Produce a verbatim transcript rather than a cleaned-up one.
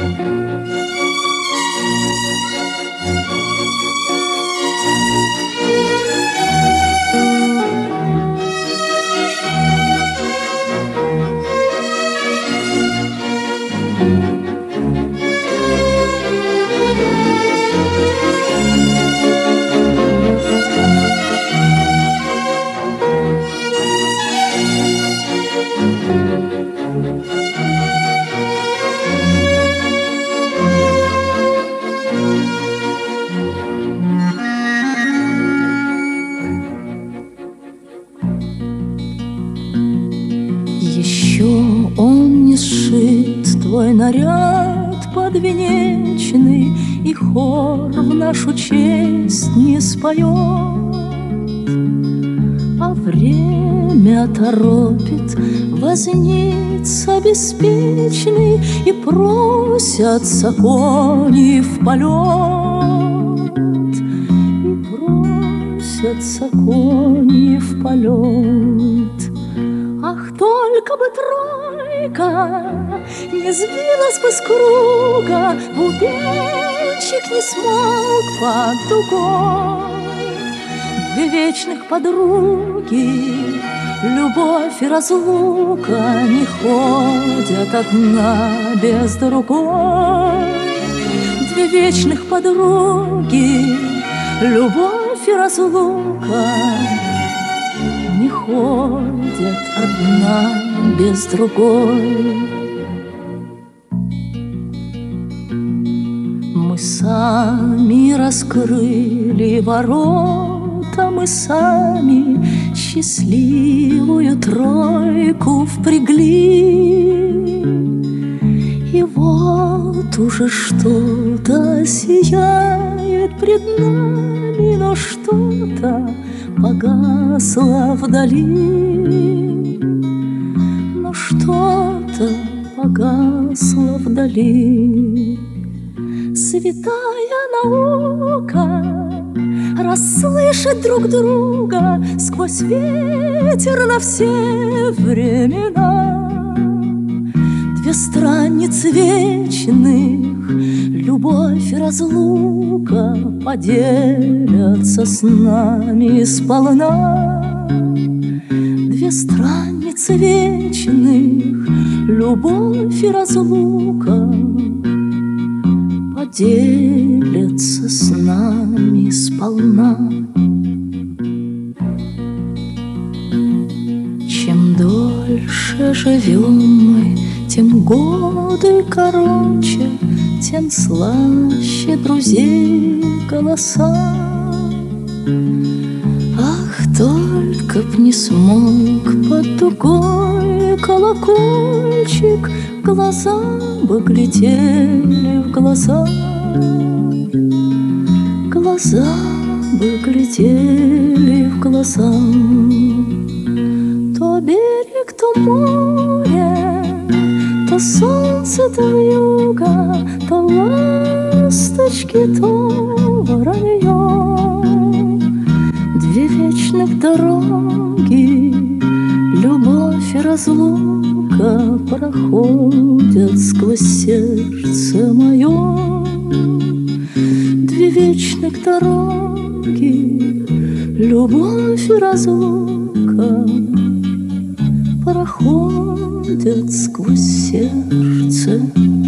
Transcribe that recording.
Еще он не сшит, твой наряд подвенечный, и хор в нашу честь не споет, а время торопит возница беспечный, и просятся кони в полет, и просятся кони в полет. Ах, только бы тройка не сбилась бы с круга, бубенчик не смог под дугой. Две вечных подруги, любовь и разлука, не ходят одна без другой. Две вечных подруги, любовь и разлука, не ходят одна без другой. Мы сами раскрыли ворота, мы сами счастливую тройку впрягли, и вот уже что-то сияет пред нами, но что-то погасло вдали, но что-то погасло вдали. Святая наука расслышать друг друга сквозь ветер на все времена. Две страницы вечных, любовь и разлука, поделятся с нами сполна. Две страницы вечных, любовь и разлука, поделятся с нами сполна. Чем дольше живем мы, тем годы короче, тем слаще друзей голоса. Ах, только б не смог под дугой колокольчик, глаза бы глядели в глаза, глаза бы глядели в глаза. То берег, то море, то солнце, то вьюга, то ласточки, то воронье. Две вечных дороги, любовь и разлука, проходят сквозь сердце мое. Две вечных дороги, любовь и разлука, проходят сквозь сердце